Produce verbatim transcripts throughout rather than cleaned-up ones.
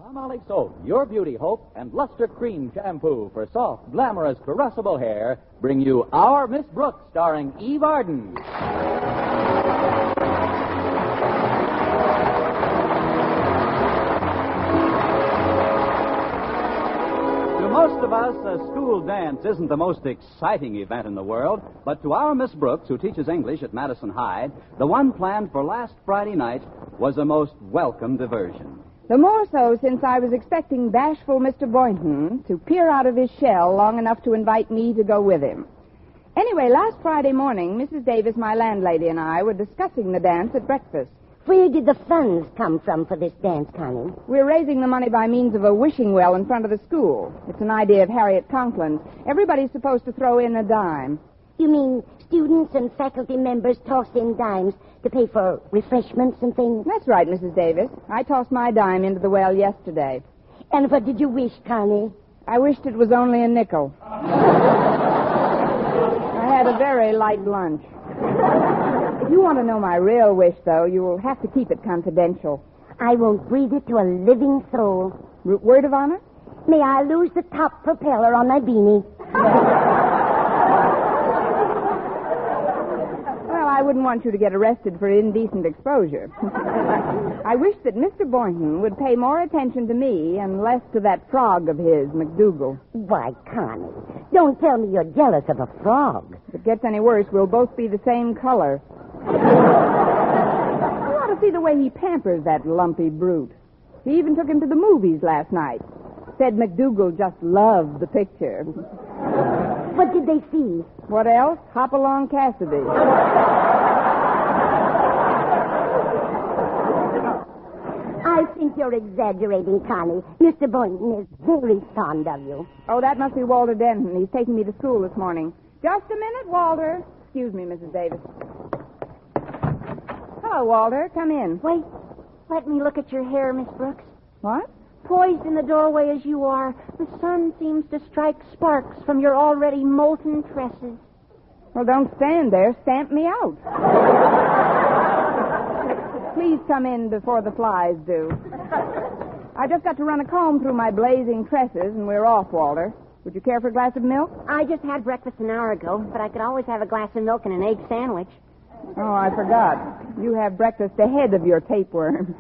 Palmolive Soap, your beauty hope, and Luster Cream Shampoo for soft, glamorous, caressable hair bring you Our Miss Brooks, starring Eve Arden. To most of us, a school dance isn't the most exciting event in the world, but to our Miss Brooks, who teaches English at Madison High, the one planned for last Friday night was a most welcome diversion. The more so since I was expecting bashful Mister Boynton to peer out of his shell long enough to invite me to go with him. Anyway, last Friday morning, Missus Davis, my landlady, and I were discussing the dance at breakfast. Where did the funds come from for this dance, Connie? We're raising the money by means of a wishing well in front of the school. It's an idea of Harriet Conklin's. Everybody's supposed to throw in a dime. You mean students and faculty members toss in dimes to pay for refreshments and things? That's right, Missus Davis. I tossed my dime into the well yesterday. And what did you wish, Connie? I wished it was only a nickel. I had a very light lunch. If you want to know my real wish, though, you will have to keep it confidential. I won't breathe it to a living soul. R- word of honor? May I lose the top propeller on my beanie? I wouldn't want you to get arrested for indecent exposure. I wish that Mister Boynton would pay more attention to me and less to that frog of his, McDougal. Why, Connie, don't tell me you're jealous of a frog. If it gets any worse, we'll both be the same color. You ought to see the way he pampers that lumpy brute. He even took him to the movies last night. Said McDougal just loved the picture. What did they see? What else? Hop Along Cassidy. I think you're exaggerating, Connie. Mister Boynton is very fond of you. Oh, that must be Walter Denton. He's taking me to school this morning. Just a minute, Walter. Excuse me, Missus Davis. Hello, Walter. Come in. Wait. Let me look at your hair, Miss Brooks. What? Poised in the doorway as you are, the sun seems to strike sparks from your already molten tresses. Well, don't stand there. Stamp me out. Please come in before the flies do. I just got to run a comb through my blazing tresses, and we're off, Walter. Would you care for a glass of milk? I just had breakfast an hour ago, but I could always have a glass of milk and an egg sandwich. Oh, I forgot. You have breakfast ahead of your tapeworm.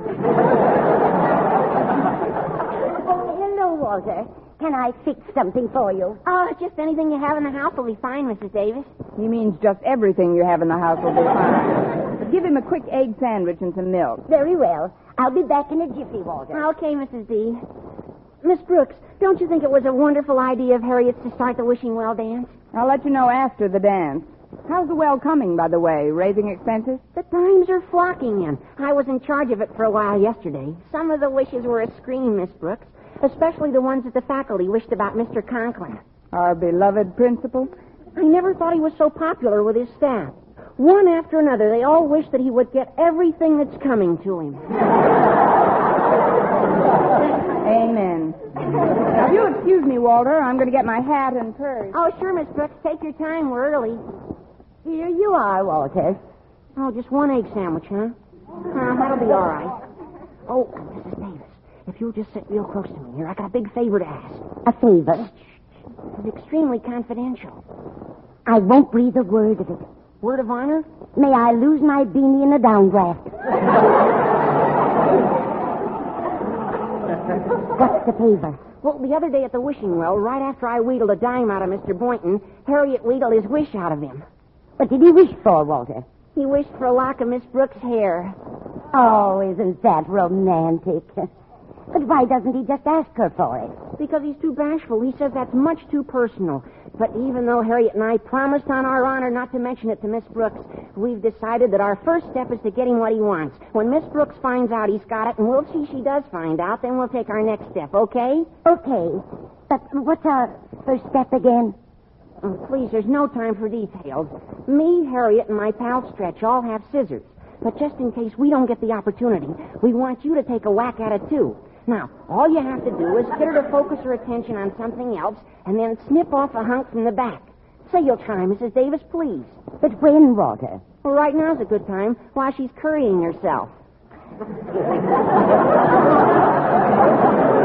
Hello, Walter. Can I fix something for you? Oh, just anything you have in the house will be fine, Missus Davis. He means just everything you have in the house will be fine. But give him a quick egg sandwich and some milk. Very well. I'll be back in a jiffy, Walter. Okay, Missus D. Miss Brooks, don't you think it was a wonderful idea of Harriet's to start the wishing well dance? I'll let you know after the dance. How's the well coming, by the way? Raising expenses? The dimes are flocking in. I was in charge of it for a while yesterday. Some of the wishes were a scream, Miss Brooks, especially the ones that the faculty wished about Mister Conklin. Our beloved principal? I never thought he was so popular with his staff. One after another, they all wished that he would get everything that's coming to him. Amen. Now, if you'll excuse me, Walter, I'm going to get my hat and purse. Oh, sure, Miss Brooks. Take your time. We're early. Here you are, Walter. Oh, just one egg sandwich, huh? Uh, that'll be all right. Oh, Missus Davis, if you'll just sit real close to me here, I got a big favor to ask. A favor? It's extremely confidential. I won't breathe a word of it. Word of honor? May I lose my beanie in a downdraft. What's the favor? Well, the other day at the wishing well, right after I wheedled a dime out of Mister Boynton, Harriet wheedled his wish out of him. What did he wish for, Walter? He wished for a lock of Miss Brooks' hair. Oh, isn't that romantic? But why doesn't he just ask her for it? Because he's too bashful. He says that's much too personal. But even though Harriet and I promised on our honor not to mention it to Miss Brooks, we've decided that our first step is to get him what he wants. When Miss Brooks finds out he's got it, and we'll see she does find out, then we'll take our next step, okay? Okay. But what's our first step again? Oh, please, there's no time for details. Me, Harriet, and my pal Stretch all have scissors. But just in case we don't get the opportunity, we want you to take a whack at it, too. Now, all you have to do is get her to focus her attention on something else and then snip off a hunk from the back. Say you'll try, Missus Davis, please. But when, Walter? Well, right now's a good time while she's currying herself.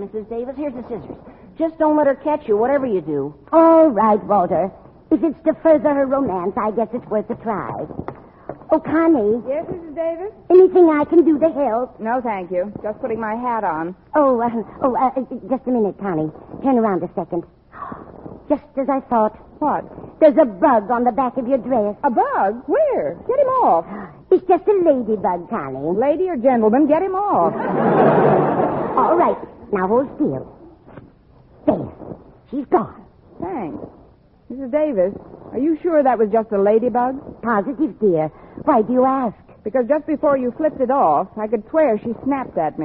Missus Davis. Here's the scissors. Just don't let her catch you, whatever you do. All right, Walter. If it's to further her romance, I guess it's worth a try. Oh, Connie. Yes, Missus Davis? Anything I can do to help? No, thank you. Just putting my hat on. Oh, uh, oh, uh, just a minute, Connie. Turn around a second. Just as I thought. What? There's a bug on the back of your dress. A bug? Where? Get him off. It's just a ladybug, Connie. Lady or gentleman, get him off. All right. Now hold still. There. She's gone. Thanks. Missus Davis, are you sure that was just a ladybug? Positive, dear. Why do you ask? Because just before you flipped it off, I could swear she snapped at me.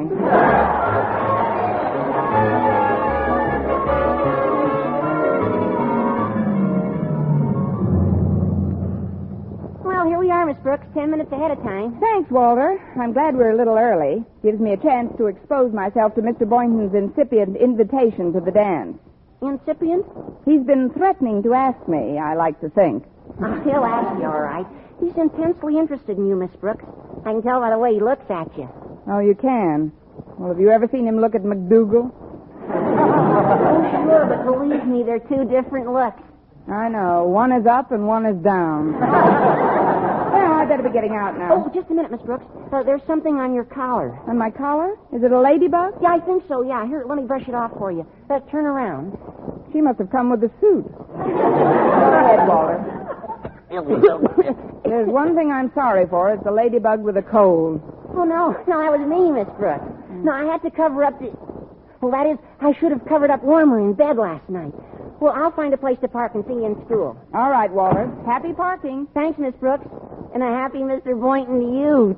Well, here we are, Miss Brooks, ten minutes ahead of time. Thanks, Walter. I'm glad we're a little early. Gives me a chance to expose myself to Mister Boynton's incipient invitation to the dance. Incipient? He's been threatening to ask me, I like to think. Oh, he'll ask you, all right. He's intensely interested in you, Miss Brooks. I can tell by the way he looks at you. Oh, you can? Well, have you ever seen him look at McDougal? Oh, sure, but believe me, they're two different looks. I know. One is up and one is down. Well, I better be getting out now. Oh, just a minute, Miss Brooks. Uh, there's something on your collar. On my collar? Is it a ladybug? Yeah, I think so, yeah. Here, let me brush it off for you. Uh, turn around. She must have come with the suit. Go ahead, Walter. There's one thing I'm sorry for. It's a ladybug with a cold. Oh, no. No, that was me, Miss Brooks. No, I had to cover up the... Well, that is, I should have covered up warmer in bed last night. Well, I'll find a place to park and see you in school. All right, Walter. Happy parking. Thanks, Miss Brooks. And a happy Mister Boynton to you.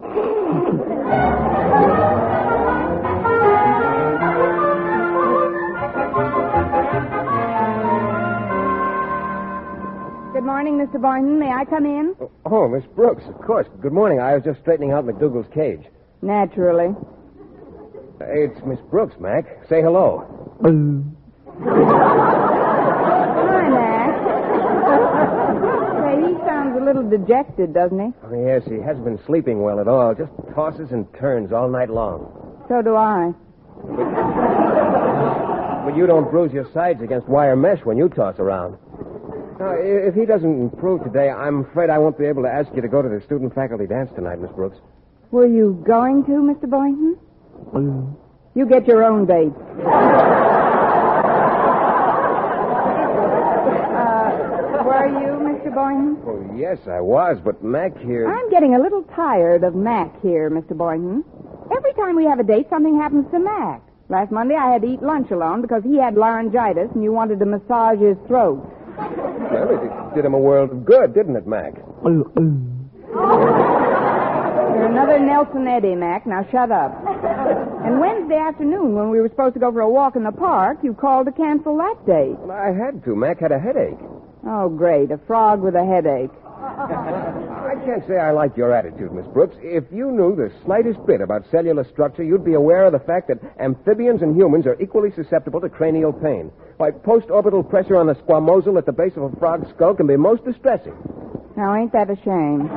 Good morning, Mister Boynton. May I come in? Oh, oh, Miss Brooks, of course. Good morning. I was just straightening out McDougal's cage. Naturally. It's Miss Brooks, Mac. Say hello. Hi, Mac. Say, he sounds a little dejected, doesn't he? Oh, yes, he hasn't been sleeping well at all. Just tosses and turns all night long. So do I. But you don't bruise your sides against wire mesh when you toss around. Now, if he doesn't improve today, I'm afraid I won't be able to ask you to go to the student-faculty dance tonight, Miss Brooks. Were you going to, Mister Boynton? You get your own date. uh, were you, Mister Boynton? Oh, yes, I was, but Mac here... I'm getting a little tired of Mac here, Mister Boynton. Every time we have a date, something happens to Mac. Last Monday, I had to eat lunch alone because he had laryngitis and you wanted to massage his throat. Well, it did him a world of good, didn't it, Mac? You're another Nelson Eddy, Mac. Now shut up. And Wednesday afternoon, when we were supposed to go for a walk in the park, you called to cancel that date. Well, I had to. Mac had a headache. Oh, great. A frog with a headache. I can't say I like your attitude, Miss Brooks. If you knew the slightest bit about cellular structure, you'd be aware of the fact that amphibians and humans are equally susceptible to cranial pain. Why, post-orbital pressure on the squamosal at the base of a frog's skull can be most distressing. Now, ain't that a shame?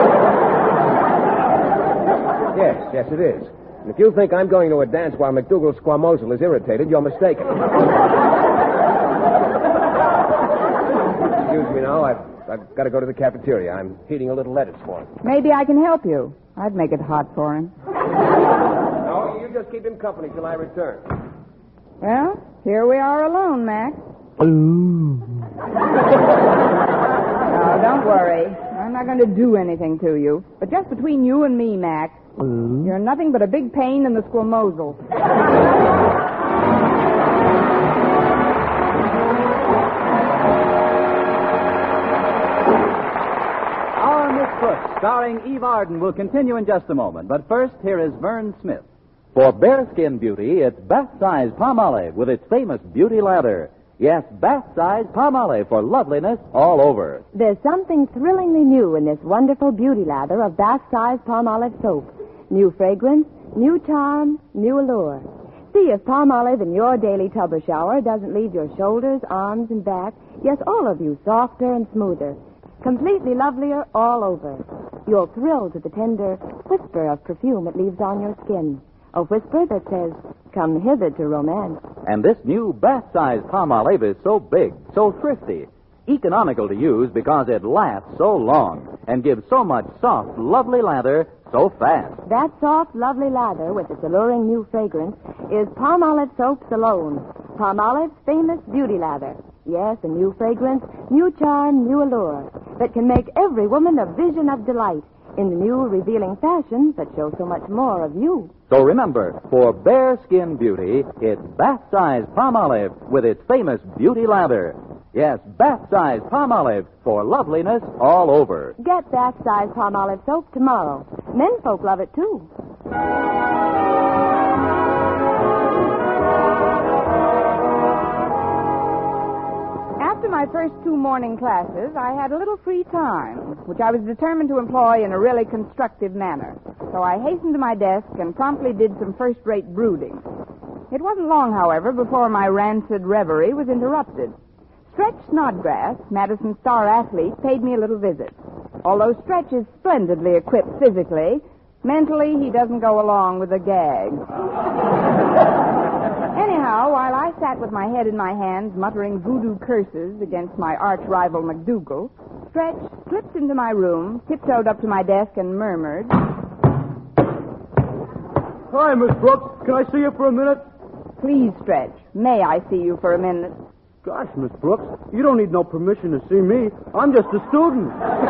Yes, yes, it is. And if you think I'm going to a dance while McDougal's squamosal is irritated, you're mistaken. Excuse me now. I've, I've got to go to the cafeteria. I'm heating a little lettuce for him. Maybe I can help you. I'd make it hot for him. No, you just keep him company till I return. Well, here we are alone, Mac. Ooh. No, don't worry. I'm not going to do anything to you. But just between you and me, Mac, Ooh. You're nothing but a big pain in the squamosal. Our Miss Brooks, starring Eve Arden, will continue in just a moment. But first, here is Vern Smith. For bare skin beauty, it's bath-size Palmolive with its famous beauty lather. Yes, bath-size Palmolive for loveliness all over. There's something thrillingly new in this wonderful beauty lather of bath-size Palmolive soap. New fragrance, new charm, new allure. See if Palmolive in your daily tub or shower doesn't leave your shoulders, arms, and back, yes, all of you, softer and smoother. Completely lovelier all over. You'll thrill to the tender whisper of perfume it leaves on your skin. A whisper that says, come hither to romance. And this new bath-size Palmolive is so big, so thrifty, economical to use because it lasts so long and gives so much soft, lovely lather so fast. That soft, lovely lather with its alluring new fragrance is Palmolive soaps alone. Palmolive's famous beauty lather. Yes, a new fragrance, new charm, new allure that can make every woman a vision of delight in the new revealing fashions that show so much more of you. So remember, for bare skin beauty, it's bath-size Palmolive with its famous beauty lather. Yes, bath-size Palmolive for loveliness all over. Get bath-size Palmolive soap tomorrow. Menfolk love it, too. After my first two morning classes, I had a little free time, which I was determined to employ in a really constructive manner. So I hastened to my desk and promptly did some first-rate brooding. It wasn't long, however, before my rancid reverie was interrupted. Stretch Snodgrass, Madison's star athlete, paid me a little visit. Although Stretch is splendidly equipped physically, mentally he doesn't go along with the gag. Anyhow, while I sat with my head in my hands, muttering voodoo curses against my arch-rival McDougal, Stretch slipped into my room, tiptoed up to my desk, and murmured, "Hi, Miss Brooks. Can I see you for a minute?" "Please, Stretch, may I see you for a minute?" "Gosh, Miss Brooks, you don't need no permission to see me. I'm just a student."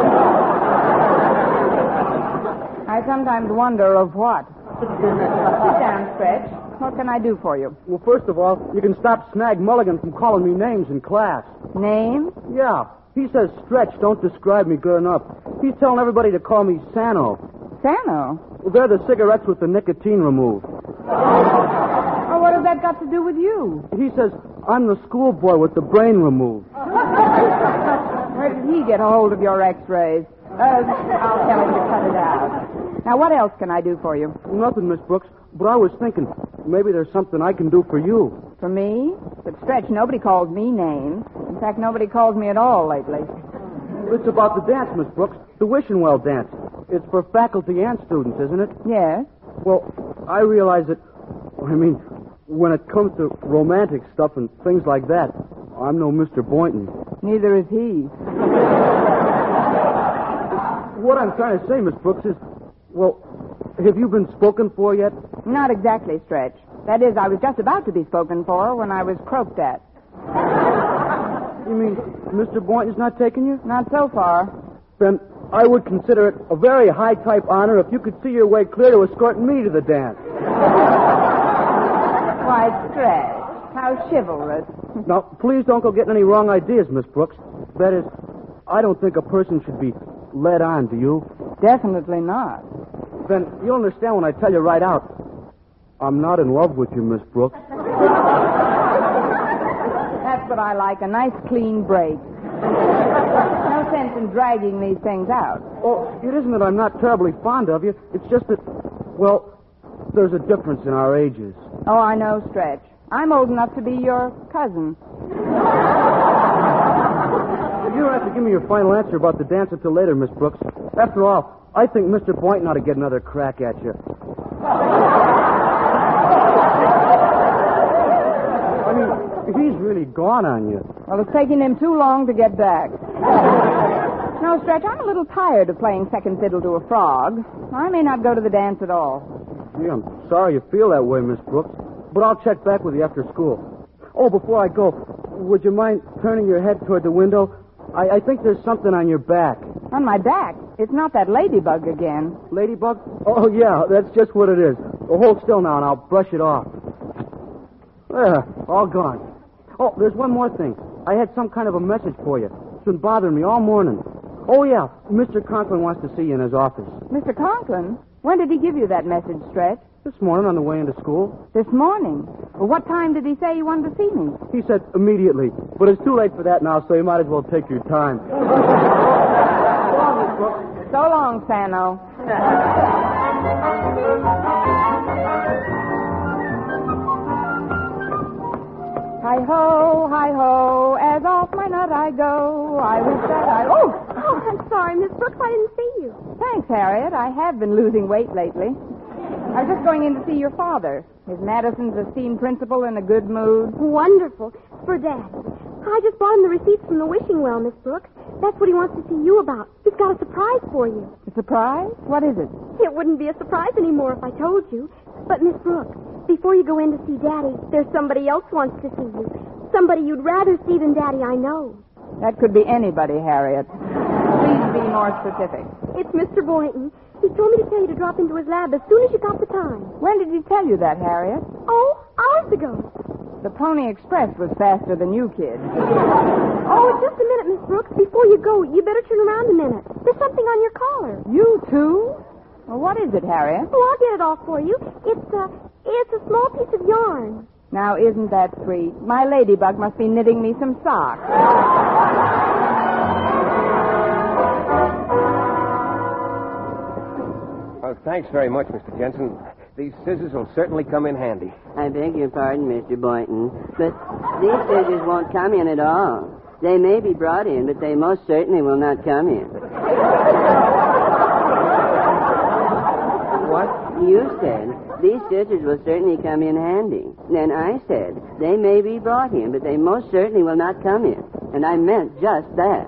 I sometimes wonder of what. Sit down, Stretch. What can I do for you? Well, first of all, you can stop Snag Mulligan from calling me names in class. Name? Yeah. He says Stretch don't describe me good enough. He's telling everybody to call me Sano. Sano? Well, they're the cigarettes with the nicotine removed. Oh, what has that got to do with you? He says I'm the schoolboy with the brain removed. Where did he get a hold of your x-rays? Uh, I'll tell him to cut it out. Now, what else can I do for you? Nothing, Miss Brooks. But I was thinking, maybe there's something I can do for you. For me? But, Stretch, nobody calls me names. In fact, nobody calls me at all lately. It's about the dance, Miss Brooks. The Wishenwell dance. It's for faculty and students, isn't it? Yes. Well, I realize that, I mean, when it comes to romantic stuff and things like that, I'm no Mister Boynton. Neither is he. What I'm trying to say, Miss Brooks, is, well, have you been spoken for yet? Not exactly, Stretch. That is, I was just about to be spoken for when I was croaked at. You mean Mister Boynton's not taking you? Not so far. Then I would consider it a very high-type honor if you could see your way clear to escorting me to the dance. Why, Stretch, how chivalrous. Now, please don't go getting any wrong ideas, Miss Brooks. That is, I don't think a person should be led on, do you? Definitely not. Then you'll understand when I tell you right out. I'm not in love with you, Miss Brooks. That's what I like, a nice clean break. No sense in dragging these things out. Oh, it isn't that I'm not terribly fond of you. It's just that, well, there's a difference in our ages. Oh, I know, Stretch. I'm old enough to be your cousin. You don't have to give me your final answer about the dance until later, Miss Brooks. After all, I think Mister Boynton ought to get another crack at you. I mean, he's really gone on you. Well, it's taking him too long to get back. No, Stretch, I'm a little tired of playing second fiddle to a frog. I may not go to the dance at all. Gee, I'm sorry you feel that way, Miss Brooks, but I'll check back with you after school. Oh, before I go, would you mind turning your head toward the window? I, I think there's something on your back. On my back? It's not that ladybug again. Ladybug? Oh, yeah, that's just what it is. Well, hold still now, and I'll brush it off. There, all gone. Oh, there's one more thing. I had some kind of a message for you. It's been bothering me all morning. Oh, yeah, Mister Conklin wants to see you in his office. Mister Conklin? When did he give you that message, Stretch? This morning on the way into school. This morning? Well, what time did he say he wanted to see me? He said immediately, but it's too late for that now, so you might as well take your time. So long, Sano. Hi-ho, hi-ho, as off my nut I go. I wish that I... Oh! Oh, I'm sorry, Miss Brooks. I didn't see you. Thanks, Harriet. I have been losing weight lately. I was just going in to see your father. Is Madison's esteemed principal in a good mood? Wonderful. For Dad. I just brought him the receipts from the wishing well, Miss Brooks. That's what he wants to see you about. He's got a surprise for you. A surprise? What is it? It wouldn't be a surprise anymore if I told you. But, Miss Brooks, before you go in to see Daddy, there's somebody else wants to see you. Somebody you'd rather see than Daddy, I know. That could be anybody, Harriet. Please be more specific. It's Mister Boynton. He told me to tell you to drop into his lab as soon as you got the time. When did he tell you that, Harriet? Oh, hours ago. The Pony Express was faster than you, kid. Oh, just a minute, Miss Brooks. Before you go, you better turn around a minute. There's something on your collar. You, too? Well, what is it, Harriet? Oh, I'll get it off for you. It's a, it's a small piece of yarn. Now, isn't that sweet? My ladybug must be knitting me some socks. Well, thanks very much, Mister Jensen. These scissors will certainly come in handy. I beg your pardon, Mister Boynton, but these scissors won't come in at all. They may be brought in, but they most certainly will not come in. What? You said these scissors will certainly come in handy. Then I said they may be brought in, but they most certainly will not come in. And I meant just that.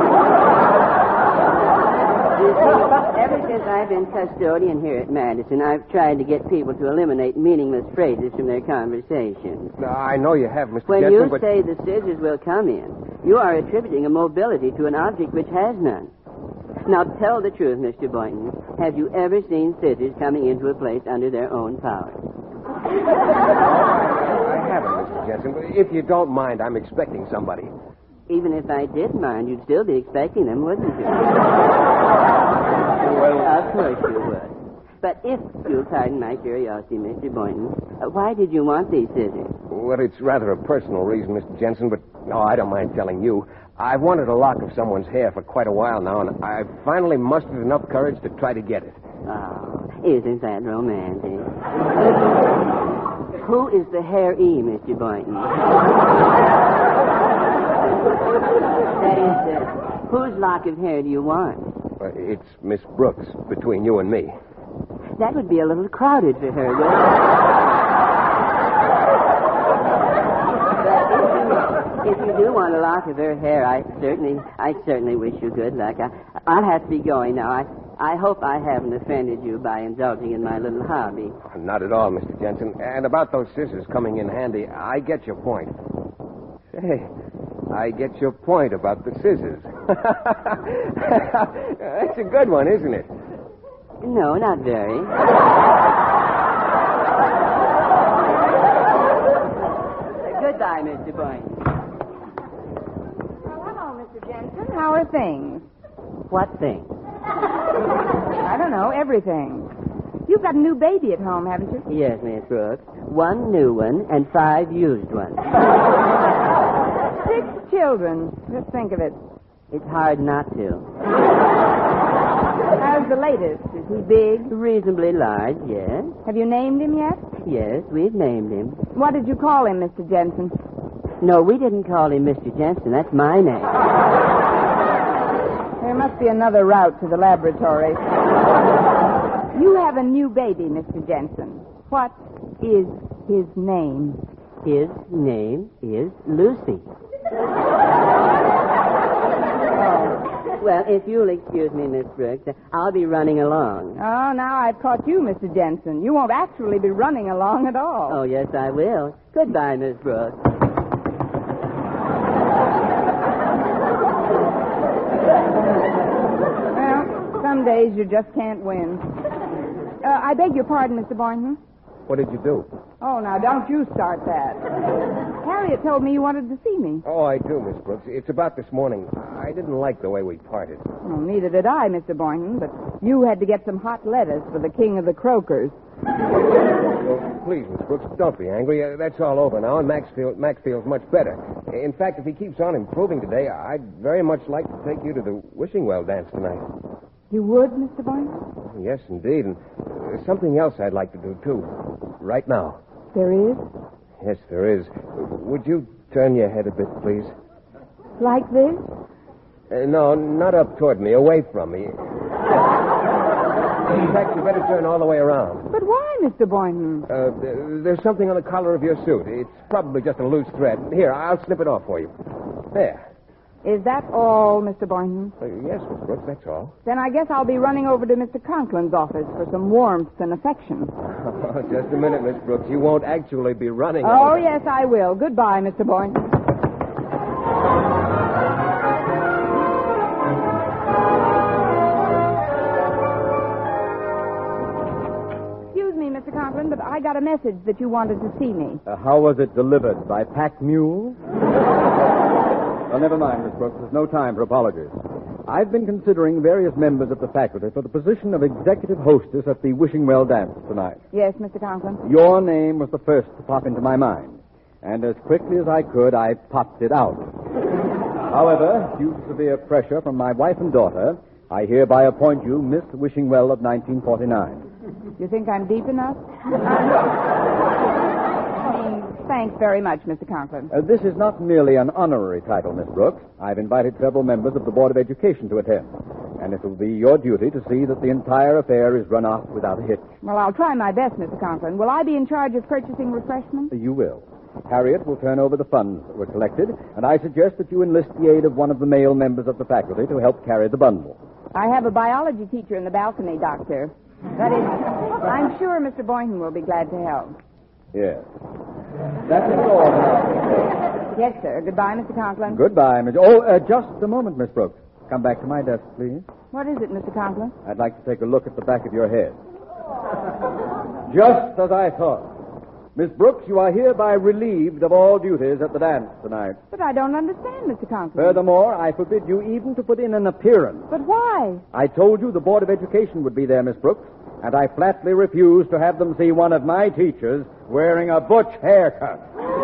You see, ever since I've been custodian here at Madison, I've tried to get people to eliminate meaningless phrases from their conversations. No, I know you have, Mister When Jensen, you but... say the scissors will come in, you are attributing a mobility to an object which has none. Now, tell the truth, Mister Boynton. Have you ever seen scissors coming into a place under their own power? I haven't, Mister Jensen, but if you don't mind, I'm expecting somebody. Even if I did mind, you'd still be expecting them, wouldn't you? Well, of course you would. But if you'll pardon my curiosity, Mister Boynton, uh, why did you want these scissors? Well, it's rather a personal reason, Mister Jensen, but no, I don't mind telling you. I've wanted a lock of someone's hair for quite a while now, and I've finally mustered enough courage to try to get it. Oh, isn't that romantic? Who is the hair-e, Mister Boynton? That is, uh, whose lock of hair do you want? Uh, it's Miss Brooks, between you and me. That would be a little crowded for her, wouldn't it? But if you, if you do want a lock of her hair, I certainly, I certainly wish you good luck. I, I'll have to be going now. I, I hope I haven't offended you by indulging in my little hobby. Not at all, Mister Jensen. And about those scissors coming in handy, I get your point. Say, I get your point about the scissors. That's a good one, isn't it? No, not very. Goodbye, Mister Boynton. Well, hello, Mister Jensen. How are things? What thing? I don't know, everything. You've got a new baby at home, haven't you? Yes, Miss Brooks. One new one and five used ones. Six children. Just think of it. It's hard not to. How's the latest? Is he big? Reasonably large, yes. Have you named him yet? Yes, we've named him. What did you call him, Mister Jensen? No, we didn't call him Mister Jensen. That's my name. There must be another route to the laboratory. You have a new baby, Mister Jensen. What is his name? His name is Lucy. Well, if you'll excuse me, Miss Brooks, I'll be running along. Oh, now I've caught you, Mister Jensen. You won't actually be running along at all. Oh, yes, I will. Goodbye, Miss Brooks. Well, some days you just can't win. Uh, I beg your pardon, Mister Boynton. What did you do? Oh, now, don't you start that. Harriet told me you wanted to see me. Oh, I do, Miss Brooks. It's about this morning. I didn't like the way we parted. Well, neither did I, Mister Boynton, but you had to get some hot lettuce for the king of the croakers. Well, please, Miss Brooks, don't be angry. Uh, that's all over now, and Max, feel, Max feels much better. In fact, if he keeps on improving today, I'd very much like to take you to the wishing well dance tonight. You would, Mister Boynton? Yes, indeed. And there's something else I'd like to do, too. Right now. There is? Yes, there is. Would you turn your head a bit, please? Like this? Uh, no, not up toward me. Away from me. In fact, you better turn all the way around. But why, Mister Boynton? Uh, there's something on the collar of your suit. It's probably just a loose thread. Here, I'll snip it off for you. There. Is that all, Mister Boynton? Uh, yes, Miss Brooks, that's all. Then I guess I'll be running over to Mister Conklin's office for some warmth and affection. Oh, just a minute, Miss Brooks. You won't actually be running. Oh, yes, I will. Goodbye, Mister Boynton. Excuse me, Mister Conklin, but I got a message that you wanted to see me. Uh, how was it delivered? By pack mule? Well, never mind, Miss Brooks. There's no time for apologies. I've been considering various members of the faculty for the position of executive hostess at the Wishing Well dance tonight. Yes, Mister Conklin. Your name was the first to pop into my mind. And as quickly as I could, I popped it out. However, due to severe pressure from my wife and daughter, I hereby appoint you Miss Wishing Well of nineteen forty-nine. You think I'm deep enough? Thanks very much, Mister Conklin. Uh, this is not merely an honorary title, Miss Brooks. I've invited several members of the Board of Education to attend. And it will be your duty to see that the entire affair is run off without a hitch. Well, I'll try my best, Mister Conklin. Will I be in charge of purchasing refreshments? Uh, you will. Harriet will turn over the funds that were collected, and I suggest that you enlist the aid of one of the male members of the faculty to help carry the bundle. I have a biology teacher in the balcony, Doctor. That is, I'm sure Mister Boynton will be glad to help. Yes. That is all now. Yes, sir. Goodbye, Mister Conklin. Goodbye, Miss... Oh, uh, just a moment, Miss Brooks. Come back to my desk, please. What is it, Mister Conklin? I'd like to take a look at the back of your head. Just as I thought. Miss Brooks, you are hereby relieved of all duties at the dance tonight. But I don't understand, Mister Conklin. Furthermore, I forbid you even to put in an appearance. But why? I told you the Board of Education would be there, Miss Brooks, and I flatly refuse to have them see one of my teachers wearing a butch haircut.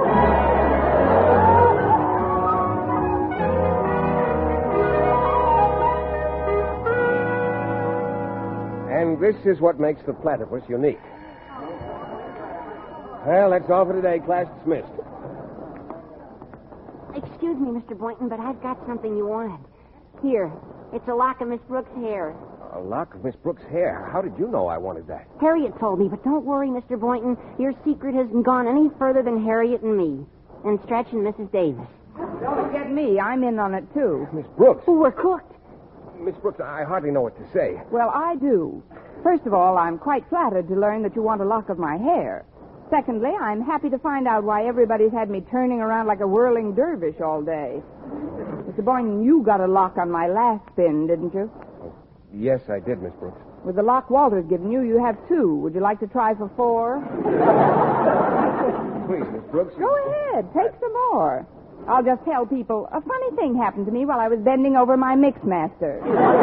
And this is what makes the platypus unique. Well, that's all for today. Class dismissed. Excuse me, Mister Boynton, but I've got something you wanted. Here, it's a lock of Miss Brooks' hair. A lock of Miss Brooks' hair. How did you know I wanted that? Harriet told me, but don't worry, Mister Boynton. Your secret hasn't gone any further than Harriet and me. And Stretch and Missus Davis. Don't forget me. I'm in on it, too. Miss Brooks. Oh, we're cooked. Miss Brooks, I hardly know what to say. Well, I do. First of all, I'm quite flattered to learn that you want a lock of my hair. Secondly, I'm happy to find out why everybody's had me turning around like a whirling dervish all day. Mister Boynton, you got a lock on my last spin, didn't you? Yes, I did, Miss Brooks. With the lock Walter's given you, you have two. Would you like to try for four? Please, Miss Brooks. Go ahead. Take some more. I'll just tell people a funny thing happened to me while I was bending over my mixmaster.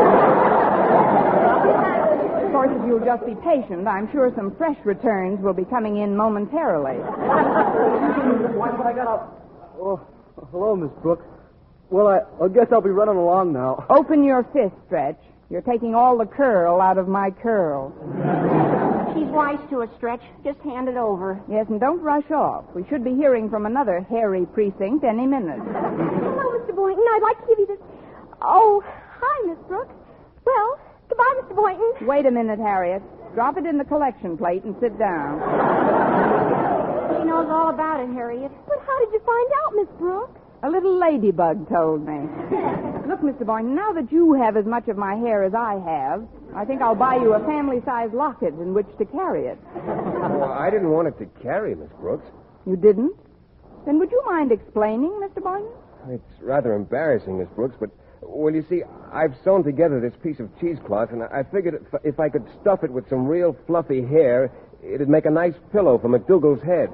Of course, if you'll just be patient, I'm sure some fresh returns will be coming in momentarily. What I got up? Oh, hello, Miss Brooks. Well, I, I guess I'll be running along now. Open your fist, Stretch. You're taking all the curl out of my curl. She's wise to a Stretch. Just hand it over. Yes, and don't rush off. We should be hearing from another hairy precinct any minute. Hello, Mister Boynton. I'd like to give you this. Oh, hi, Miss Brooks. Well, goodbye, Mister Boynton. Wait a minute, Harriet. Drop it in the collection plate and sit down. She knows all about it, Harriet. But how did you find out, Miss Brooks? A little ladybug told me. Look, Mister Boynton, now that you have as much of my hair as I have, I think I'll buy you a family-sized locket in which to carry it. Oh, I didn't want it to carry, Miss Brooks. You didn't? Then would you mind explaining, Mister Boynton? It's rather embarrassing, Miss Brooks, but, well, you see, I've sewn together this piece of cheesecloth, and I figured if, if I could stuff it with some real fluffy hair, it'd make a nice pillow for McDougal's head.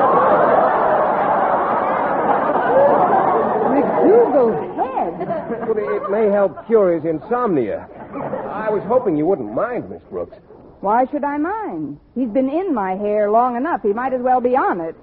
McDougal's head? Well, it may help cure his insomnia. I was hoping you wouldn't mind, Miss Brooks. Why should I mind? He's been in my hair long enough. He might as well be on it.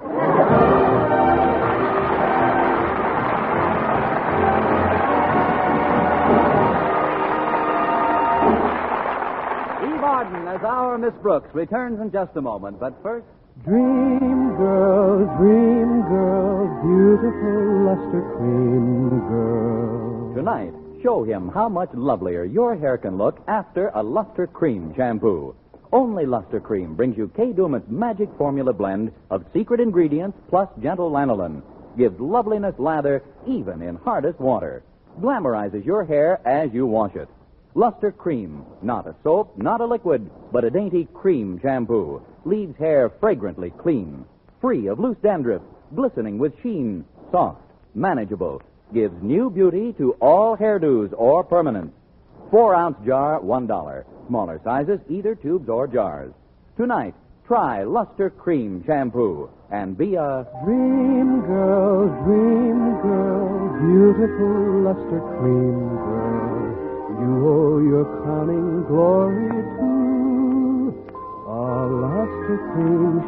Eve Arden as our Miss Brooks returns in just a moment, but first... Dream girl, dream girl, beautiful luster cream girl. Tonight, Show him how much lovelier your hair can look after a Luster Cream shampoo. Only Luster Cream brings you Kay Daumit's magic formula blend of secret ingredients plus gentle lanolin. Gives loveliness lather even in hardest water. Glamorizes your hair as you wash it. Luster Cream, not a soap, not a liquid, but a dainty cream shampoo. Leaves hair fragrantly clean, free of loose dandruff, glistening with sheen, soft, manageable. Gives new beauty to all hairdos or permanent. Four-ounce jar, one dollar. Smaller sizes, either tubes or jars. Tonight, try Luster Cream Shampoo and be a Dream girl, dream girl, beautiful Luster Cream girl. You owe your crowning glory to a Luster Cream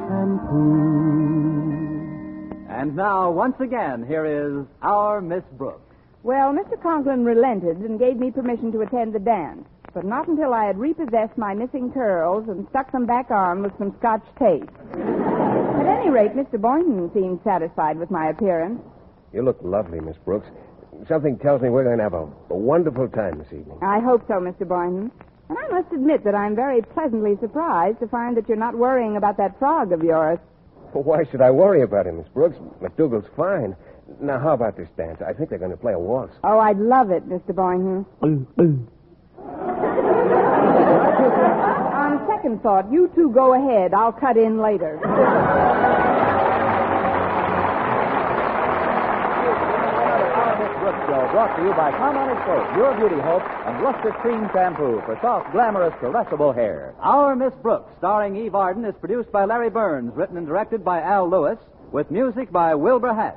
Shampoo. And now, once again, here is our Miss Brooks. Well, Mister Conklin relented and gave me permission to attend the dance, but not until I had repossessed my missing curls and stuck them back on with some Scotch tape. At any rate, Mister Boynton seemed satisfied with my appearance. You look lovely, Miss Brooks. Something tells me we're going to have a, a wonderful time this evening. I hope so, Mister Boynton. And I must admit that I'm very pleasantly surprised to find that you're not worrying about that frog of yours. Well, why should I worry about him, Miss Brooks? McDougal's fine. Now, how about this dance? I think they're going to play a waltz. Oh, I'd love it, Mister Boynton. On second thought, you two go ahead. I'll cut in later. Brooks Show, brought to you by Palmolive Soap, Your Beauty Hope, and Luster Cream Shampoo for soft, glamorous, caressable hair. Our Miss Brooks, starring Eve Arden, is produced by Larry Burns, written and directed by Al Lewis, with music by Wilbur Hatch.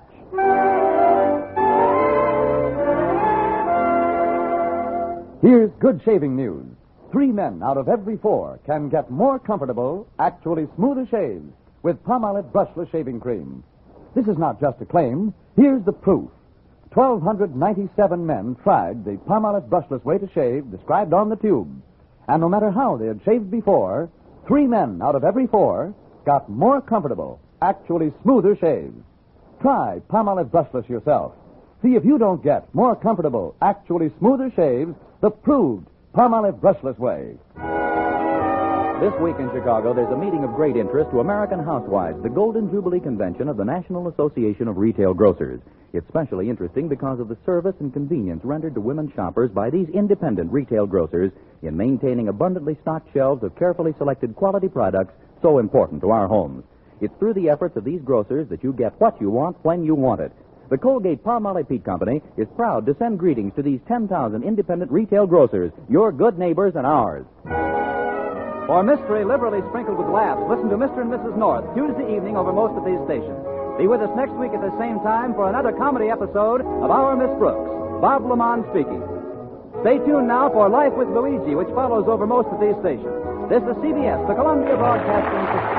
Here's good shaving news. Three men out of every four can get more comfortable, actually smoother shaves with Palmolive Brushless Shaving Cream. This is not just a claim. Here's the proof. one thousand two hundred ninety-seven men tried the Palmolive Brushless way to shave described on the tube. And no matter how they had shaved before, three men out of every four got more comfortable, actually smoother shaves. Try Palmolive Brushless yourself. See if you don't get more comfortable, actually smoother shaves the proved Palmolive Brushless way. This week in Chicago, there's a meeting of great interest to American housewives, the Golden Jubilee Convention of the National Association of Retail Grocers. It's especially interesting because of the service and convenience rendered to women shoppers by these independent retail grocers in maintaining abundantly stocked shelves of carefully selected quality products so important to our homes. It's through the efforts of these grocers that you get what you want when you want it. The Colgate-Palmolive Peet Company is proud to send greetings to these ten thousand independent retail grocers, your good neighbors and ours. For mystery liberally sprinkled with laughs, listen to Mister and Missus North Tuesday evening over most of these stations. Be with us next week at the same time for another comedy episode of Our Miss Brooks. Bob Lamont speaking. Stay tuned now for Life with Luigi, which follows over most of these stations. This is C B S, the Columbia Broadcasting System.